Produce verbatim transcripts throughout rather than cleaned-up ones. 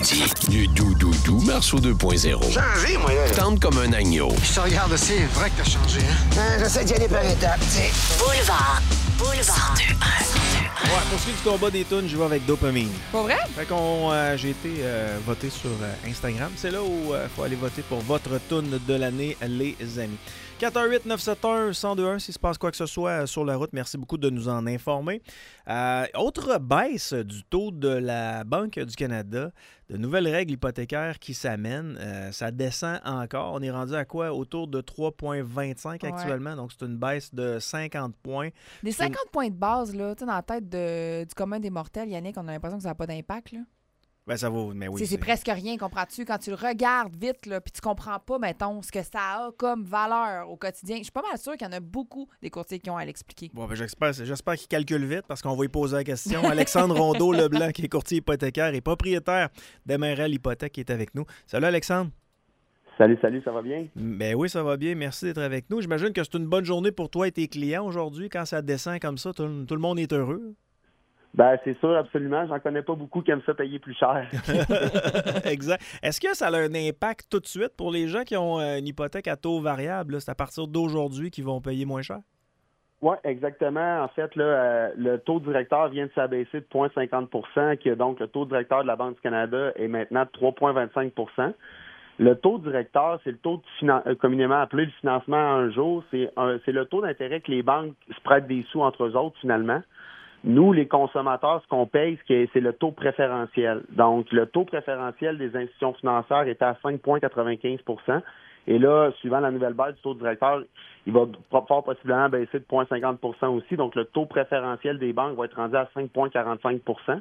midi. Du doux-doux-doux Marceau deux point zéro. Changé, moi, là. Tente comme un agneau. Je te regarde, c'est vrai que t'as changé, hein? hein J'essaie d'y aller par étapes, tu sais. Boulevard. Boulevard. cent deux un. Ouais, pour suivre du combat des tunes, je vais avec Dopamine. Pas vrai? Fait qu'on, euh, j'ai été euh, voté sur euh, Instagram. C'est là où il euh, faut aller voter pour votre tune de l'année, les amis. quatre un huit neuf sept un un zéro deux un, s'il se passe quoi que ce soit sur la route, merci beaucoup de nous en informer. Euh, autre baisse du taux de la Banque du Canada, de nouvelles règles hypothécaires qui s'amènent. Euh, ça descend encore. On est rendu à quoi? Autour de trois virgule vingt-cinq actuellement. Ouais. Donc, c'est une baisse de cinquante points. Des cinquante points de base, là, tu sais, dans la tête de, du commun des mortels, Yannick, on a l'impression que ça n'a pas d'impact, là. Ben, ça vaut, mais oui. C'est, c'est presque rien, comprends-tu? Quand tu le regardes vite, là, puis tu comprends pas, mettons, ce que ça a comme valeur au quotidien. Je suis pas mal sûre qu'il y en a beaucoup des courtiers qui ont à l'expliquer. Bon, ben, j'espère, j'espère qu'ils calculent vite parce qu'on va y poser la question. Alexandre Rondeau-Leblanc, qui est courtier hypothécaire et propriétaire d'M R L Hypothèque, qui est avec nous. Salut, Alexandre. Salut, salut, ça va bien? Ben oui, ça va bien. Merci d'être avec nous. J'imagine que c'est une bonne journée pour toi et tes clients aujourd'hui. Quand ça descend comme ça, tout, tout le monde est heureux. Ben, c'est sûr, absolument. J'en connais pas beaucoup qui aiment ça payer plus cher. Exact. Est-ce que ça a un impact tout de suite pour les gens qui ont une hypothèque à taux variable? Là, c'est à partir d'aujourd'hui qu'ils vont payer moins cher? Oui, exactement. En fait, là, euh, le taux directeur vient de s'abaisser de zéro virgule cinquante pour cent, que donc le taux directeur de la Banque du Canada est maintenant de trois virgule vingt-cinq pour cent. Le taux directeur, c'est le taux de finan- euh, communément appelé le financement à un jour. C'est, un, c'est le taux d'intérêt que les banques se prêtent des sous entre eux autres, finalement. Nous, les consommateurs, ce qu'on paye, c'est le tôt préférentiel. Donc, le taux préférentiel des institutions financières était à cinq virgule quatre-vingt-quinze pour cent. Et là, suivant la nouvelle baisse du taux directeur, il va fort possiblement baisser de zéro virgule cinquante pour cent aussi. Donc, le taux préférentiel des banques va être rendu à cinq virgule quarante-cinq pour cent.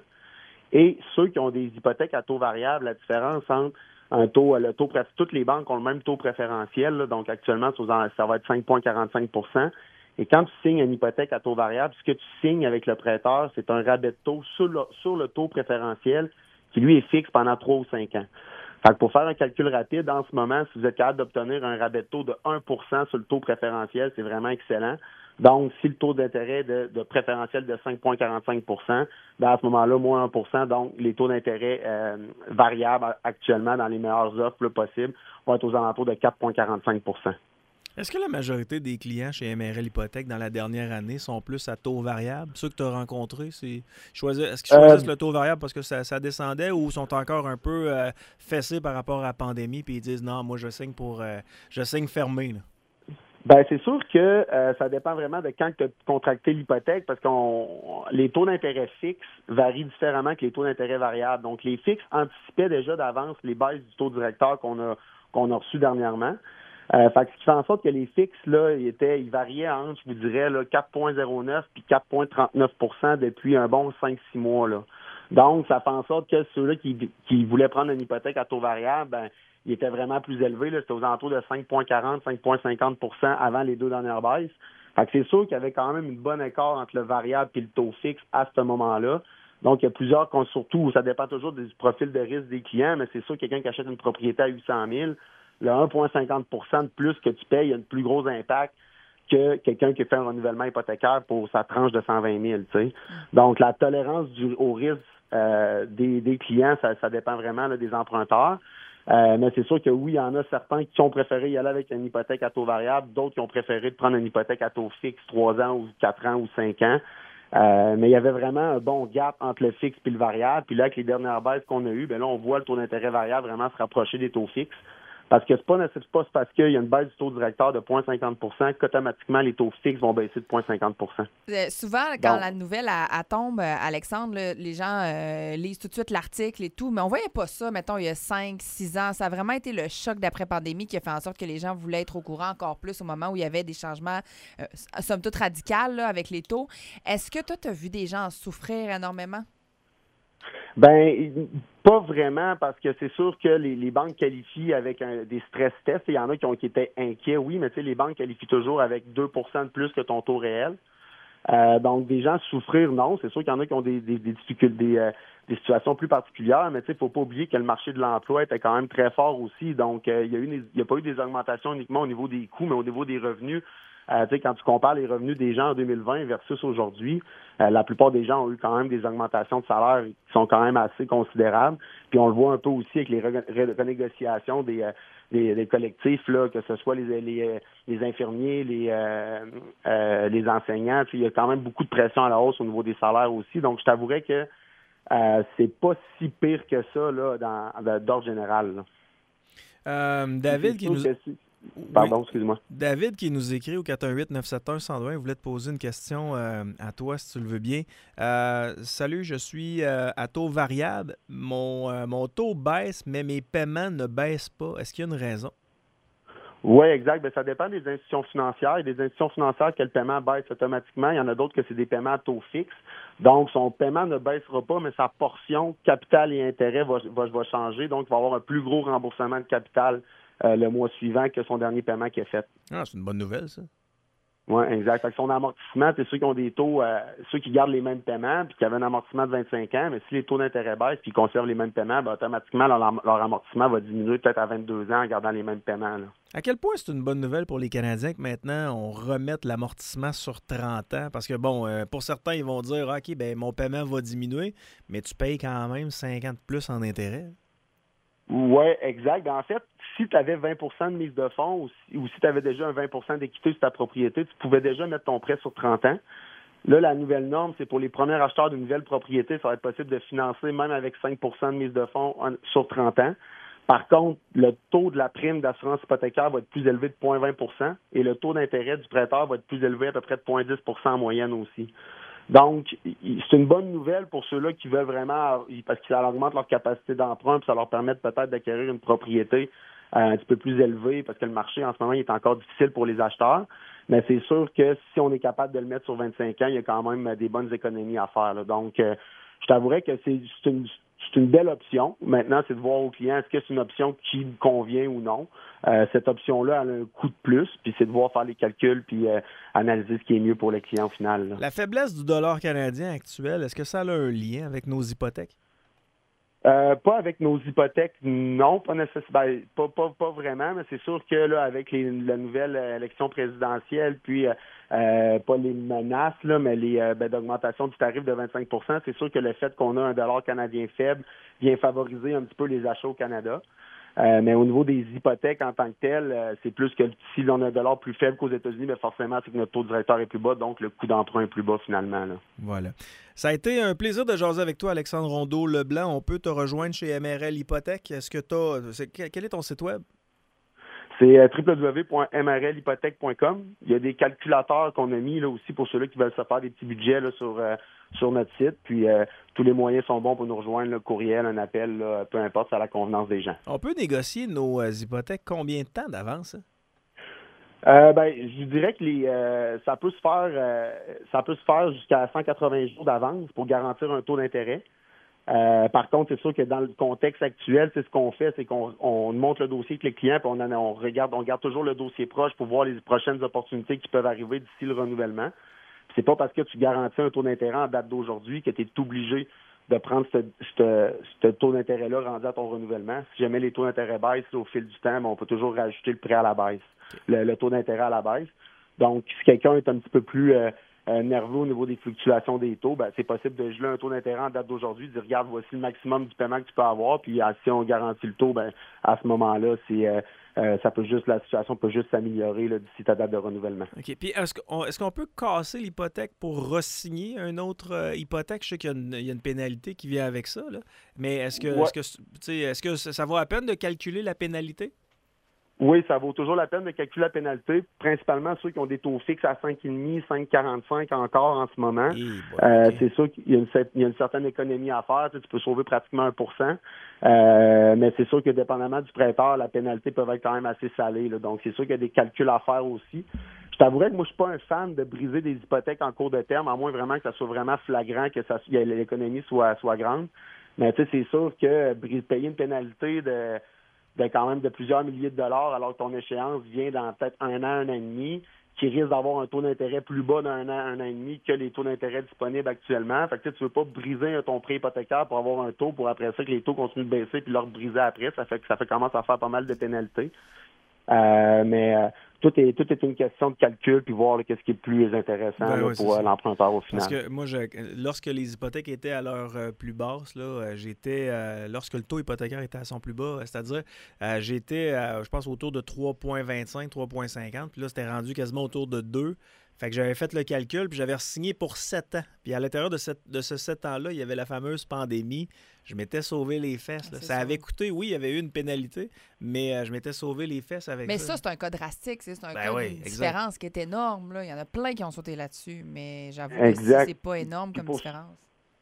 Et ceux qui ont des hypothèques à taux variable, la différence entre un taux, le taux, toutes les banques ont le même taux préférentiel. Là, donc, actuellement, ça va être cinq virgule quarante-cinq pour cent. Et quand tu signes une hypothèque à taux variable, ce que tu signes avec le prêteur, c'est un rabais de taux sur le, sur le taux préférentiel qui, lui, est fixe pendant trois ou cinq ans. Fait que pour faire un calcul rapide, en ce moment, si vous êtes capable d'obtenir un rabais de taux de un pour cent sur le taux préférentiel, c'est vraiment excellent. Donc, si le taux d'intérêt de, de préférentiel de cinq virgule quarante-cinq pour cent, ben à ce moment-là, moins un pour cent, donc les taux d'intérêt euh, variables actuellement dans les meilleures offres là, possibles vont être aux alentours de quatre virgule quarante-cinq pour cent. Est-ce que la majorité des clients chez M R L Hypothèque dans la dernière année sont plus à taux variable? Ceux que tu as rencontrés, c'est choisir, est-ce qu'ils choisissent euh, le taux variable parce que ça, ça descendait ou sont encore un peu euh, fessés par rapport à la pandémie puis ils disent non, moi je signe pour euh, je signe fermé là? Ben c'est sûr que euh, ça dépend vraiment de quand tu as contracté l'hypothèque parce que les taux d'intérêt fixes varient différemment que les taux d'intérêt variables. Donc les fixes anticipaient déjà d'avance les baisses du taux directeur qu'on a qu'on a reçu dernièrement. Euh, fait que ce qui fait en sorte que les fixes, là, ils étaient, ils variaient entre, je vous dirais, là, quatre virgule zéro neuf puis quatre virgule trente-neuf pour cent depuis un bon cinq six mois, là. Donc, ça fait en sorte que ceux-là qui, qui voulaient prendre une hypothèque à taux variable, ben, ils étaient vraiment plus élevés, là. C'était aux alentours de cinq virgule quarante, cinq virgule cinquante pour cent avant les deux dernières baisses. Fait que c'est sûr qu'il y avait quand même une bonne écart entre le variable et le taux fixe à ce moment-là. Donc, il y a plusieurs, surtout, ça dépend toujours du profil de risque des clients, mais c'est sûr que quelqu'un qui achète une propriété à huit cent mille, le un virgule cinquante pour cent de plus que tu payes a un plus gros impact que quelqu'un qui fait un renouvellement hypothécaire pour sa tranche de cent vingt mille. Tu sais. Donc, la tolérance du, au risque euh, des, des clients, ça, ça dépend vraiment là, des emprunteurs. Euh, mais c'est sûr que oui, il y en a certains qui ont préféré y aller avec une hypothèque à taux variable, d'autres qui ont préféré prendre une hypothèque à taux fixe trois ans ou quatre ans ou cinq ans. Euh, mais il y avait vraiment un bon gap entre le fixe et le variable. Puis là, avec les dernières baisses qu'on a eues, ben là, on voit le taux d'intérêt variable vraiment se rapprocher des taux fixes. Parce que c'est pas c'est pas parce qu'il y a une baisse du taux directeur de zéro virgule cinquante pour cent qu'automatiquement les taux fixes vont baisser de zéro virgule cinquante pour cent. Euh, souvent, quand Donc, la nouvelle elle, elle tombe, Alexandre, là, les gens euh, lisent tout de suite l'article et tout, mais on voyait pas ça, mettons, il y a cinq six ans. Ça a vraiment été le choc d'après-pandémie qui a fait en sorte que les gens voulaient être au courant encore plus au moment où il y avait des changements, euh, somme toute radicaux là, avec les taux. Est-ce que toi, tu as vu des gens en souffrir énormément? Ben, pas vraiment, parce que c'est sûr que les, les banques qualifient avec un, des stress tests. Il y en a qui ont qui étaient inquiets, oui, mais tu sais, les banques qualifient toujours avec deux pour cent de plus que ton taux réel. Euh, donc, des gens souffrir, non. C'est sûr qu'il y en a qui ont des, des, des difficultés, des, euh, des situations plus particulières, mais tu sais, il faut pas oublier que le marché de l'emploi était quand même très fort aussi. Donc, euh, il y a eu, il y a pas eu des augmentations uniquement au niveau des coûts, mais au niveau des revenus. Euh, tu sais, quand tu compares les revenus des gens en deux mille vingt versus aujourd'hui, euh, la plupart des gens ont eu quand même des augmentations de salaire qui sont quand même assez considérables. Puis on le voit un peu aussi avec les re- re- renégociations des, euh, des, des collectifs, là, que ce soit les, les, les infirmiers, les, euh, euh, les enseignants. Il y a quand même beaucoup de pression à la hausse au niveau des salaires aussi. Donc, je t'avouerais que euh, c'est pas si pire que ça là, dans, d'ordre général. Là. Euh, David qui nous... Pardon, oui. excuse-moi. David qui nous écrit au quatre un huit neuf sept un un zéro zéro un, voulait te poser une question euh, à toi, si tu le veux bien. Euh, salut, je suis euh, à taux variable. Mon, euh, mon taux baisse, mais mes paiements ne baissent pas. Est-ce qu'il y a une raison? Oui, exact. Bien, ça dépend des institutions financières. Il y a des institutions financières que le paiement baisse automatiquement. Il y en a d'autres que c'est des paiements à taux fixe. Donc, son paiement ne baissera pas, mais sa portion capital et intérêt va, va, va changer. Donc, il va avoir un plus gros remboursement de capital Euh, le mois suivant que son dernier paiement qui est fait. Ah, c'est une bonne nouvelle, ça. Oui, exact. Fait que son amortissement, c'est ceux qui ont des taux, euh, ceux qui gardent les mêmes paiements puis qui avaient un amortissement de vingt-cinq ans, mais si les taux d'intérêt baissent puis qu'ils conservent les mêmes paiements, ben, automatiquement, leur, leur amortissement va diminuer peut-être à vingt-deux ans en gardant les mêmes paiements. Là. À quel point c'est une bonne nouvelle pour les Canadiens que maintenant, on remette l'amortissement sur trente ans? Parce que, bon, euh, pour certains, ils vont dire, OK, ben mon paiement va diminuer, mais tu payes quand même cinquante plus en intérêt. Oui, exact. En fait, si tu avais vingt pour cent de mise de fonds ou si, ou si tu avais déjà un vingt pour cent d'équité sur ta propriété, tu pouvais déjà mettre ton prêt sur trente ans. Là, la nouvelle norme, c'est pour les premiers acheteurs de nouvelles propriétés, ça va être possible de financer même avec cinq pour cent de mise de fonds en, sur trente ans. Par contre, le taux de la prime d'assurance hypothécaire va être plus élevé de zéro virgule vingt pour cent et le taux d'intérêt du prêteur va être plus élevé à peu près de zéro virgule dix pour cent en moyenne aussi. Donc, c'est une bonne nouvelle pour ceux-là qui veulent vraiment, parce que ça augmente leur capacité d'emprunt, puis ça leur permet peut-être d'acquérir une propriété un petit peu plus élevée, parce que le marché en ce moment il est encore difficile pour les acheteurs. Mais c'est sûr que si on est capable de le mettre sur vingt-cinq ans, il y a quand même des bonnes économies à faire. Là. Donc, euh, je t'avouerais que c'est, c'est, une, c'est une belle option. Maintenant, c'est de voir au client est-ce que c'est une option qui lui convient ou non. Euh, cette option-là, elle a un coût de plus, puis c'est de voir faire les calculs puis euh, analyser ce qui est mieux pour le client au final. Là. La faiblesse du dollar canadien actuel, est-ce que ça a un lien avec nos hypothèques? Euh, pas avec nos hypothèques, non, pas nécessairement, ben, pas, pas, pas vraiment, mais c'est sûr que là, avec les, la nouvelle élection présidentielle, puis euh, euh, pas les menaces, là, mais les euh, ben, d'augmentation du tarif de vingt-cinq pour cent, c'est sûr que le fait qu'on a un dollar canadien faible vient favoriser un petit peu les achats au Canada. Euh, mais au niveau des hypothèques en tant que telles, euh, c'est plus que si on a un dollar plus faible qu'aux États-Unis, mais forcément, c'est que notre taux directeur est plus bas, donc le coût d'emprunt est plus bas finalement. Là. Voilà. Ça a été un plaisir de jaser avec toi, Alexandre Rondeau-Leblanc. On peut te rejoindre chez M R L Hypothèque. Est-ce que tu as... Quel est ton site web? C'est euh, w w w point m r l hypothèque point com. Il y a des calculateurs qu'on a mis là aussi pour ceux-là qui veulent se faire des petits budgets là, sur, euh, sur notre site. Puis euh, tous les moyens sont bons pour nous rejoindre, là, courriel, un appel, là, peu importe, c'est à la convenance des gens. On peut négocier nos euh, hypothèques combien de temps d'avance? Hein? Euh, ben, je dirais que les, euh, ça peut se faire, euh, ça peut se faire jusqu'à cent quatre-vingts jours d'avance pour garantir un taux d'intérêt. Euh, par contre, c'est sûr que dans le contexte actuel, c'est ce qu'on fait, c'est qu'on on monte le dossier avec les clients, puis on, en, on regarde, on regarde toujours le dossier proche pour voir les prochaines opportunités qui peuvent arriver d'ici le renouvellement. Puis c'est pas parce que tu garantis un taux d'intérêt en date d'aujourd'hui que tu es obligé de prendre ce, ce, ce taux d'intérêt-là rendu à ton renouvellement. Si jamais les taux d'intérêt baissent là, au fil du temps, ben, on peut toujours rajouter le prêt à la baisse, le, le taux d'intérêt à la baisse. Donc, si quelqu'un est un petit peu plus euh, euh, nerveux au niveau des fluctuations des taux, ben, c'est possible de geler un taux d'intérêt en date d'aujourd'hui, de dire regarde, voici le maximum du paiement que tu peux avoir, puis si on garantit le taux, ben, à ce moment-là, c'est euh, euh, ça peut juste la situation peut juste s'améliorer là, d'ici ta date de renouvellement. OK. Puis est-ce qu'on, est-ce qu'on peut casser l'hypothèque pour re-signer une autre euh, hypothèque? Je sais qu'il y a, une, il y a une pénalité qui vient avec ça, là. Mais est-ce que, ouais. est-ce que, tu sais, est-ce que ça, ça vaut la peine de calculer la pénalité? Oui, ça vaut toujours la peine de calculer la pénalité, principalement ceux qui ont des taux fixes à cinq virgule cinq, cinq virgule quarante-cinq encore en ce moment. Hey boy, euh, okay. C'est sûr qu'il y a, une, il y a une certaine économie à faire. Tu, sais, tu peux sauver pratiquement un pour cent. Euh, mais c'est sûr que dépendamment du prêteur, la pénalité peut être quand même assez salée. Là. Donc, c'est sûr qu'il y a des calculs à faire aussi. Je t'avouerais que moi, je suis pas un fan de briser des hypothèques en cours de terme, à moins vraiment que ça soit vraiment flagrant, que ça, l'économie soit, soit grande. Mais tu sais, c'est sûr que payer une pénalité de... de quand même de plusieurs milliers de dollars, alors que ton échéance vient dans peut-être un an, un an et demi, qui risque d'avoir un taux d'intérêt plus bas d'un an, un an et demi que les taux d'intérêt disponibles actuellement. Fait que tu ne veux pas briser ton prêt hypothécaire pour avoir un taux, pour après ça que les taux continuent de baisser puis leur briser après. Ça fait que ça fait commence à faire pas mal de pénalités. Euh, mais euh, tout est tout est une question de calcul puis voir là, qu'est-ce qui est le plus intéressant Ben là, oui, pour euh, l'emprunteur au final. Parce que moi, je, lorsque les hypothèques étaient à leur euh, plus basse, là, euh, j'étais euh, lorsque le taux hypothécaire était à son plus bas, euh, c'est-à-dire euh, j'étais, euh, je pense, autour de trois virgule vingt-cinq, trois virgule cinquante, puis là, c'était rendu quasiment autour de deux. Fait que j'avais fait le calcul, puis j'avais signé pour sept ans. Puis à l'intérieur de, cette, de ce sept ans-là, il y avait la fameuse pandémie. Je m'étais sauvé les fesses. Là. Ah, ça, ça avait coûté, oui, il y avait eu une pénalité, mais euh, je m'étais sauvé les fesses avec mais ça. ça, c'est un cas drastique. C'est un Ben cas oui, d'une exact. différence qui est énorme. Là. Il y en a plein qui ont sauté là-dessus, mais j'avoue Exact. que c'est pas énorme comme pour, différence.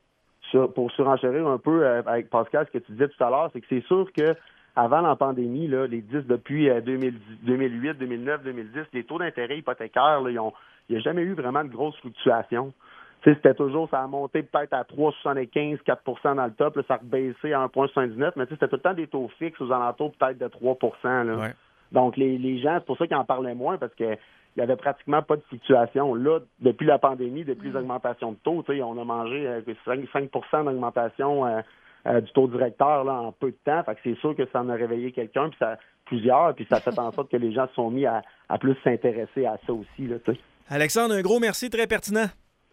Sur, pour surenchérir un peu euh, avec Pascal, ce que tu disais tout à l'heure, c'est que c'est sûr que avant la pandémie, là, les dix depuis euh, deux mille huit, deux mille neuf, deux mille dix, les taux d'intérêt hypothécaires, là, ils ont, il n'y a jamais eu vraiment de grosses fluctuations. Tu sais, c'était toujours, ça a monté peut-être à trois virgule soixante-quinze, quatre pour cent dans le top, là, ça a rebaissé à un virgule soixante-dix-neuf, mais tu sais, c'était tout le temps des taux fixes aux alentours peut-être de trois pour cent. Là. Ouais. Donc, les, les gens, c'est pour ça qu'ils en parlaient moins, parce que il n'y avait pratiquement pas de fluctuation. Là, depuis la pandémie, depuis les augmentations de taux, tu sais, on a mangé euh, cinq pour cent d'augmentation euh, euh, du taux directeur là, en peu de temps. Fait que c'est sûr que ça en a réveillé quelqu'un, puis ça plusieurs, puis ça a fait en sorte que les gens se sont mis à, à plus s'intéresser à ça aussi. Là, tu sais. Alexandre, un gros merci, très pertinent.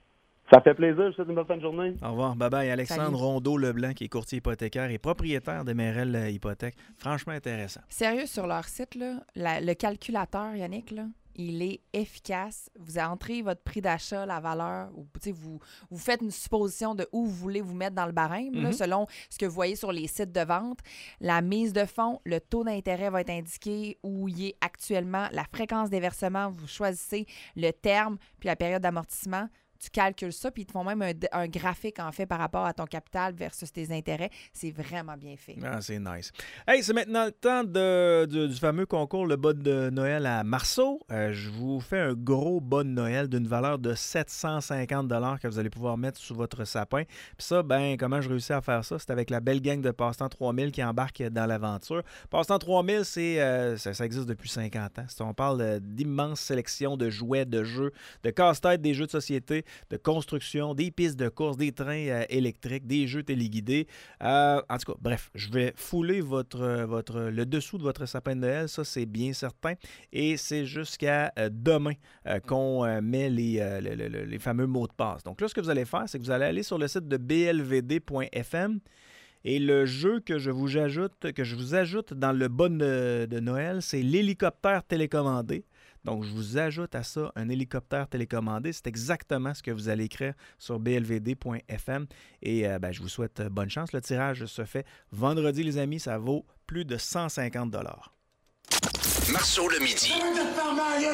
Ça fait plaisir, je vous souhaite une bonne fin de journée. Au revoir. Bye-bye. Alexandre Salut. Rondeau-Leblanc, qui est courtier hypothécaire et propriétaire des Merel Hypothèque. Franchement intéressant. Sérieux, sur leur site, là, la- le calculateur, Yannick, là, il est efficace. Vous entrez votre prix d'achat, la valeur, ou tu sais, vous, vous faites une supposition de où vous voulez vous mettre dans le barème, là, Mhm. selon ce que vous voyez sur les sites de vente. La mise de fonds, le taux d'intérêt va être indiqué où il est actuellement, la fréquence des versements, vous choisissez le terme, puis la période d'amortissement. Tu calcules ça, puis ils te font même un, un graphique, en fait, par rapport à ton capital versus tes intérêts. C'est vraiment bien fait. Ah, c'est nice. Hey, c'est maintenant le temps de, du, du fameux concours Le Bas de Noël à Marceau. Euh, je vous fais un gros bas de Noël d'une valeur de sept cent cinquante dollars que vous allez pouvoir mettre sous votre sapin. Puis ça, ben, comment je réussis à faire ça? C'est avec la belle gang de Passe-Temps trois mille qui embarque dans l'aventure. Passe-Temps trois mille, c'est, euh, ça, ça existe depuis cinquante ans. C'est, on parle euh, d'immenses sélections de jouets, de jeux, de casse-tête, des jeux de société, de construction, des pistes de course, des trains euh, électriques, des jeux téléguidés. Euh, en tout cas, bref, je vais fouler votre, votre, le dessous de votre sapin de Noël, ça c'est bien certain. Et c'est jusqu'à euh, demain euh, qu'on euh, met les, euh, le, le, le, les fameux mots de passe. Donc là, ce que vous allez faire, c'est que vous allez aller sur le site de b l v d point f m et le jeu que je vous ajoute, que je vous ajoute dans le bas de, de Noël, c'est l'hélicoptère télécommandé. Donc, je vous ajoute à ça un hélicoptère télécommandé. C'est exactement ce que vous allez écrire sur b l v d point f m. Et euh, ben, je vous souhaite bonne chance. Le tirage se fait vendredi, les amis. Ça vaut plus de cent cinquante dollars. Marceau le midi.